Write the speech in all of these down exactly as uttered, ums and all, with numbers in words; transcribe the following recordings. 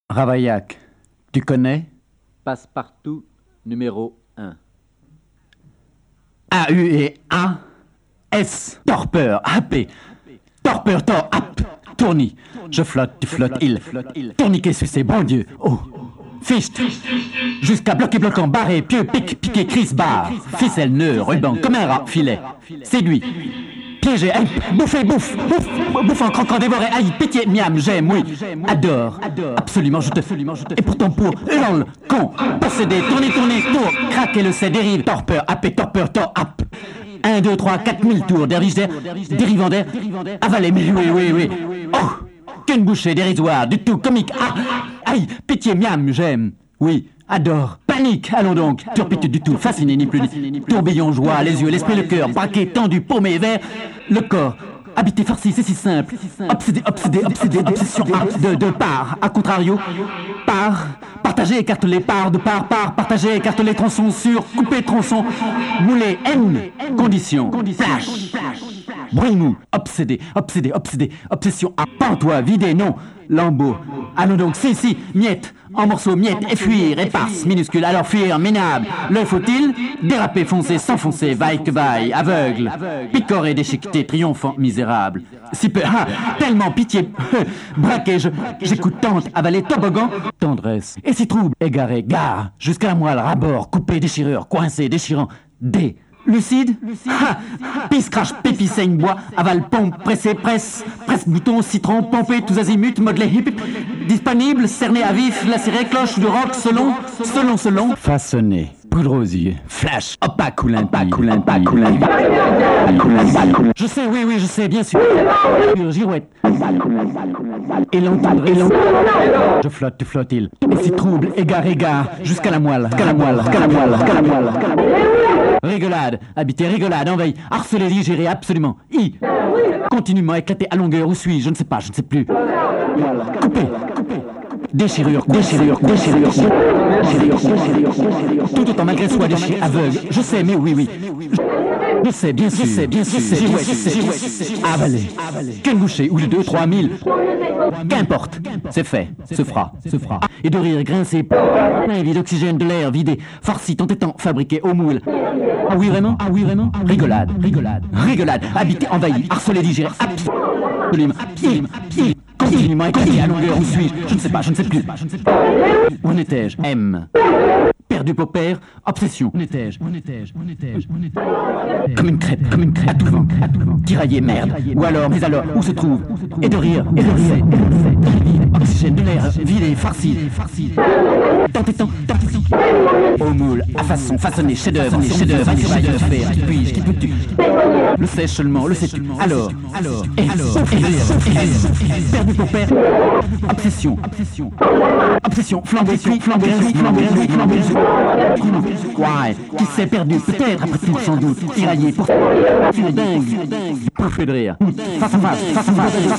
Ravaillac, tu connais? Passe-partout numéro un. A U et A S. Torpeur, A P. Torpeur, tor, ap. Tournis. Je flotte, tu flottes, il. Tourniquet, sucé, bon Dieu. Oh. Fichte. Jusqu'à bloquer, bloquant, barré, pieux, pique, piqué, crise, barre. Ficelle, nœud, ruban, comme un rat, filet. Séduit. Piégé, aïe, bouffé, bouffe, bouffe, bouffant, croquant, dévoré, aïe, pitié, miam, j'aime, oui, adore, absolument, je te, absolument, je te, et pourtant pour, hurle, con, possédé, tourner, tourner, tour, craquer le sait, dérive, torpeur, happé, torpeur, tor, ap, un, deux, trois, quatre mille tours, derrière d'air, dérivant d'air, avalé, mais oui, oui, oui, oh, qu'une bouchée dérisoire, du tout comique, ah, aïe, pitié, miam, j'aime, oui, adore, panique, allons donc, turpitude du tout, fasciné, ni plus ni, tourbillon, joie, les yeux, l'esprit, le cœur, braqué, tendu, paumé, vert, le corps, habité, farci, c'est si simple, obsédé, obsédé, obsédé, obsession, de, de part, à contrario, part, partager, écarteler, part, de part, part, partager, écarteler, tronçon, sur, couper, tronçon, mouler, N, condition, flash, bruit mou, obsédé, obsédé, obsédé, obsession, à pantois, vider, non, lambeau, allons donc, si, si, miette, en morceaux, miettes, et fuir, éparse, minuscule, alors fuir, minable, le faut-il, déraper, foncer, s'enfoncer, vaille que vaille, aveugle, picoré, déchiqueté, triomphant, misérable, si peu, ah, tellement pitié, braqué, je, j'écoute tente, avaler, toboggan, tendresse, et si trouble, égaré, gare, jusqu'à la moelle, rabord, coupé, déchireur, coincé, déchirant, dé, lucide, ha, pisse, crache, pépi, saigne, bois, avale, pompe, pressé, presse, presse, bouton, citron, pompé, tous azimuts, modelé, hip, hip, disponible, cerné à vif, lacéré, cloche de rock, selon, selon, selon, façonné, poudre aux yeux, flash, opaque ou limpide, opaque ou limpide, je sais, oui, oui, je sais, bien sûr, girouette, et l'entendre, et l'entendre, je flotte, tu flottes, il, et si trouble, égare, égare, jusqu'à la moelle, jusqu'à la moelle, jusqu'à la moelle, jusqu'à la moelle, rigolade, habiter, rigolade, envahir, harceler, digérer, absolument, I, continuellement éclater à longueur, où suis-je, je ne sais pas, je ne sais plus, couper, couper, déchirure, déchirure, déchirure, déchirure, déchirure, tout autant malgré soi, déchirure, aveugle, je sais, mais oui, oui, je sais, bien sûr, je sais, bien sûr, girouette, girouette, avaler, qu'une bouchée, ou les deux, trois mille, qu'importe, c'est fait, se fera, se fera, et de rire, grincer, plein vide d'oxygène, de l'air, vidé, farci, tant étant, fabriqué au moule, ah oui vraiment, ah oui vraiment, rigolade, rigolade, rigolade, habiter, envahi, harceler, digérer, absolument, pied, pied, continuellement éclaté à longueur, où suis-je, je ne sais pas, je ne sais plus, où en étais-je, M, perdu paupère, obsession, où étais-je, où étais-je, où étais-je, où étais-je, comme une crêpe, comme une crêpe, à tout vent, à tout vent, tiraillé, merde, ou alors, mais alors, où se trouve, et de rire, et de rire, oxygène, de l'air, vidé, farci, tant et tant, tant et tant, au moule, à façon, façonné, chef-d'œuvre, chef-d'œuvre, chef-d'œuvre, faire, qui puis-je, qui peux-tu, le sais seulement, le sais-tu, alors, alors, et alors, et rire, perdu pour père, obsession, obsession, obsession, flambé, flambé, flambé, flambé, flambé, ouais, qui s'est perdu, peut-être, après tout, sans doute, tiraillé, pour dingue, bouffé de rire, face à face, face à face, face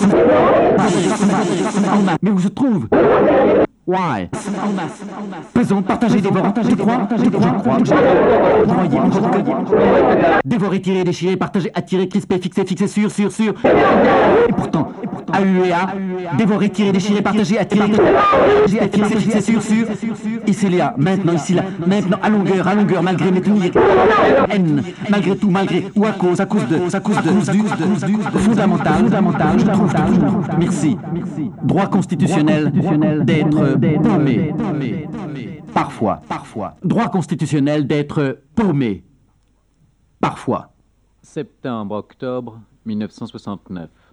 à face, mais où se trouve? Why? Pesant, partagé, dévorant, je crois, je crois, je croyais, encore que... Dévorer, tirer, déchirer, partager, attirer, crisper, fixer, fixer, sur, sur, sur... Et pourtant, A U et A, dévorer, tirer, déchirer, partager, attirer, attirer, fixer, sur, sur... Ici, là, maintenant, ici, là, maintenant, à longueur, à longueur, malgré mes tenir... N, malgré tout, malgré, ou à cause, à cause de, à cause de, à cause du, fondamental, fondamental, je trouve, merci. Droit constitutionnel d'être paumé, parfois, parfois. Droit constitutionnel d'être paumé, parfois. Septembre-octobre mille neuf cent soixante-neuf.